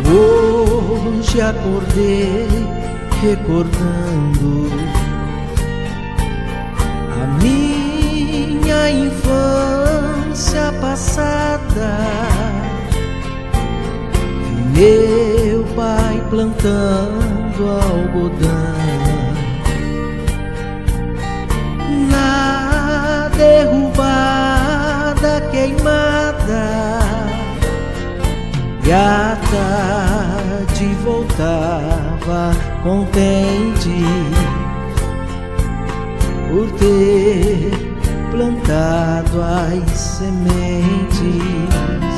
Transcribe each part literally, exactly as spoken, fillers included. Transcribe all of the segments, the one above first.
Hoje acordei recordando a minha infância passada. Vi meu pai plantando algodão na derrubada queimada, e à tarde voltava contente por ter plantado as sementes.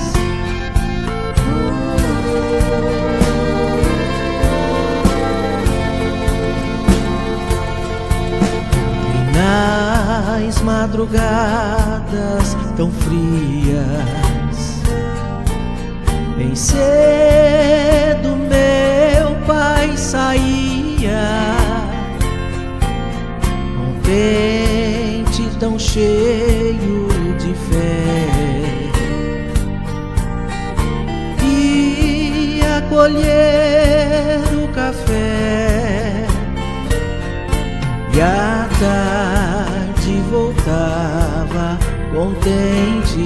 E nas madrugadas tão frias, bem cedo meu pai saía, contente, tão cheio de fé, ia colher o café, e à tarde voltava contente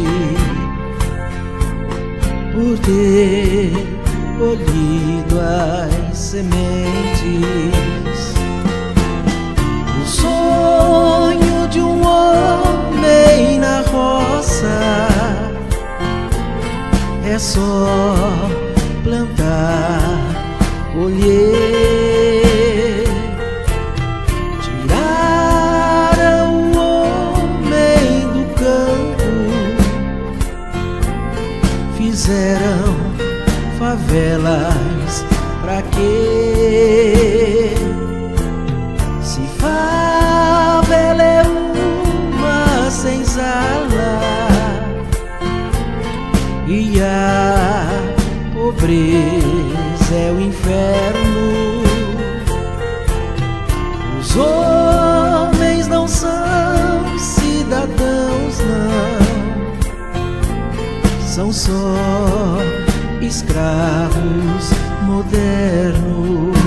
por ter colhido as sementes. O sonho de um homem na roça é só plantar, colher. Tiraram o homem do campo, fizeram favelas, pra quê? Se favela é uma senzala e a pobreza é o inferno, os homens não são cidadãos, não, são só escravos modernos.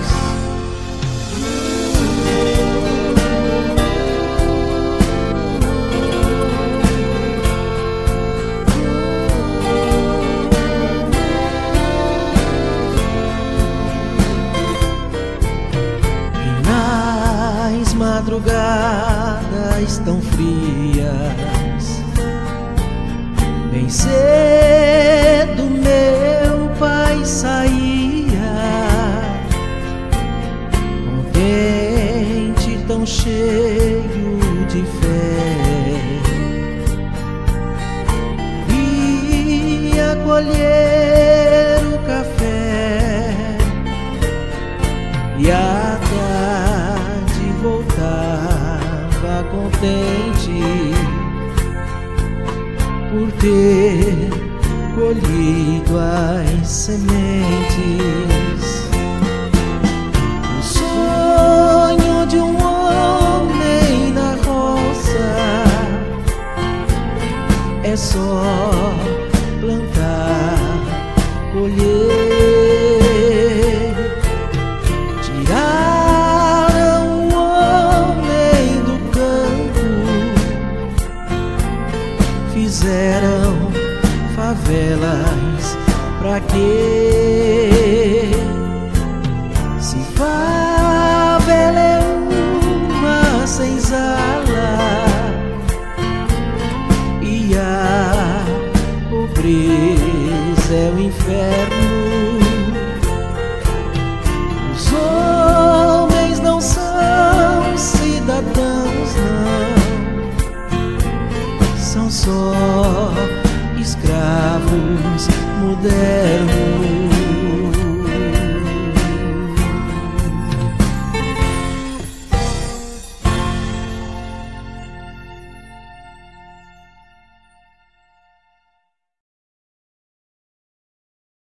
E nas madrugadas tão frias, bem cedo meu pai saía, contente, tão cheio de fé, ia colher o café, e à tarde voltava contente por ter colhido as sementes. O sonho de um homem na roça é só plantar, colher. Tiraram o homem do campo, fizeram favelas, pra quê? Se favela é uma senzala e a pobreza é o inferno, os homens não são cidadãos, não, são só escravos modernos.